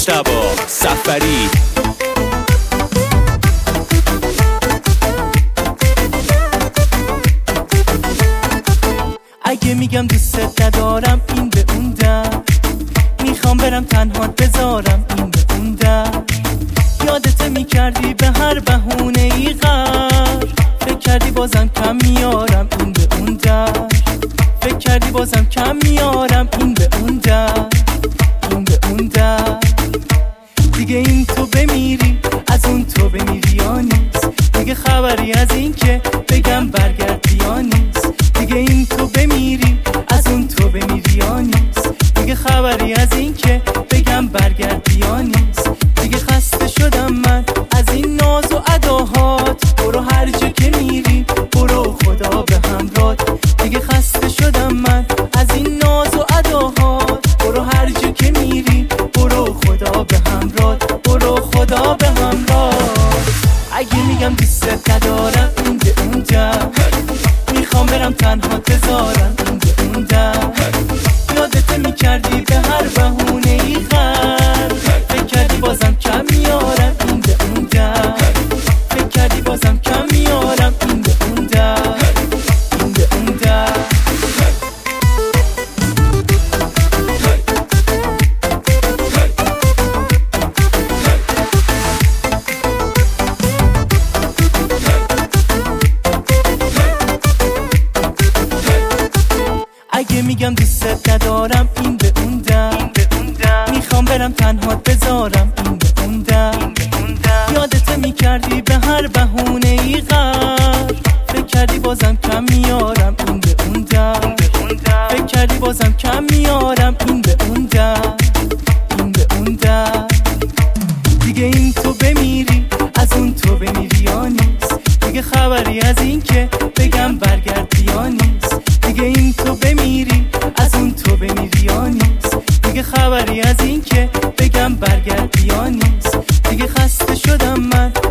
مجتبی سفری. اگه میگم دوست ندارم این به اون در، میخوام برم تنها بذارم این به اون در. یادت میکردی به هر بهونه ای غر، فکر کردی بازم کم میارم این به اون در، فکر کردی بازم کم میارم این به اون در، این به اون در. دیگه این تو بمیری از اون تو بمیری یا نیست، دیگه خبری از این که بگم برگردی یا نیست. دیگه این تو بمیری از اون تو بمیری یا نیست، دیگه خبری از این که بگم برگردی یا نیست. دیگه خسته شدم من از این ناز و اداهات، برو هر جا که میری برو خدا به همراهت. دیگه خسته شدم من از این ناز و اداهات، برو هر جا که میری برو خدا به همراهت، برو خدا به همراهت. اگه میگم دوست ندارم این به اون در، میخوام برم تنها بذارم این به اون در. یادت میکردی به هر بهونه ای غر، فکر کردی بازم کم میارم این به اون در، فکر کردی بازم کم میارم این به اون در، این به اون در. اگه میگم دوست ندارم این به اون در، میخوام برم تنها بذارم این به اون در. یادت میکردی به هر بهونه ای غر، فکر کردی بازم کم میارم این به اون در، فکر کردی بازم کم میارم این به اون در، این به اون در. دیگه این تو بمیری از اون تو بمیری یا نیست، دیگه خبری از این که بگم برگردی یا نیست. دیگه این تو بمیری از اون تو بمیری یا نیست، دیگه خبری از این که بگم برگردی یا نیست. دیگه خسته شدم من